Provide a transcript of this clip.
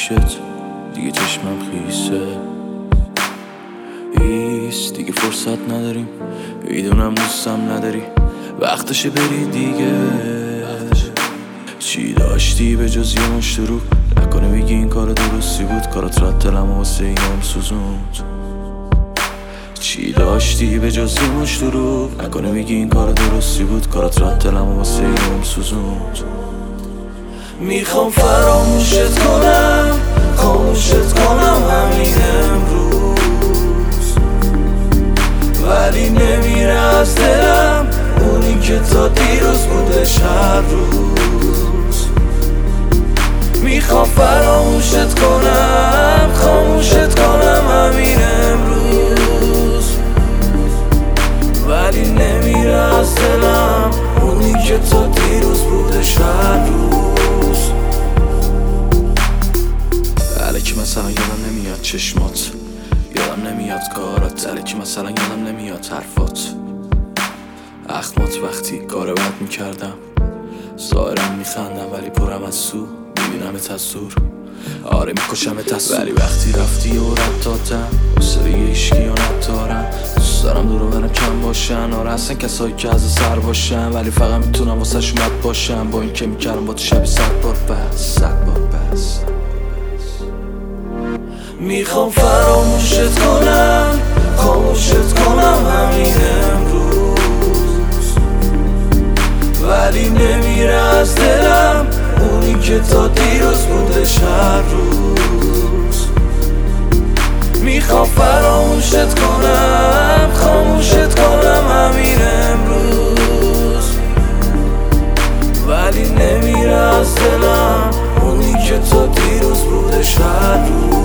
پیشت دیگه چشمم خیسه ایست دیگه فرصت نداریم، میدونم دوستم نداری، وقتشه بری دیگه. چی داشتی به جز یه مشت رو؟ نکنه بگی این کار درستی بود، کارات رد دلم و واسه اینم سوزوند. چی داشتی به جز یه مشت رو؟ نکنه بگی این کار درستی بود، کارات رد دلم و واسه اینم سوزوند. میخوام فراموشت کنم، خاموشت کنم همین امروز، ولی نمیره از دلم اونی که تا دیروز بودش هر روز. میخوام فراموشت کنم، خاموشت کنم همین امروز، ولی نمیره از دلم اونی که تا دیروز بودش هر روز. الکی مثلا یادم نمیاد چشمات، یادم نمیاد کارات، الکی مثلا یادم نمیاد حرفات، اخمات وقتی کار بد میکردم. ظاهرم میخندم ولی پرم از سو، میبینمت از دور، آره میکشمت از سو. ولی وقتی رفتی و رد دادم دوست دیگه ایشکی و ندارم. دوست دارم دور و برم کم باشن، آره هستن کسایی که از سر باشن، ولی فقط میتونم واسه شمت باشم. با این که میکردم با تو شبی 100 بار بس، 100 بار بس. میخوام فراموشت کنم، خاموشت کنم همین امروز، ولی نمیره از دلم اونی که تا دیروز بودش هر روز. میخوام فراموشت کنم، خاموشت کنم همین امروز، ولی نمیره از دلم اونی که تا دیروز بودش هر روز.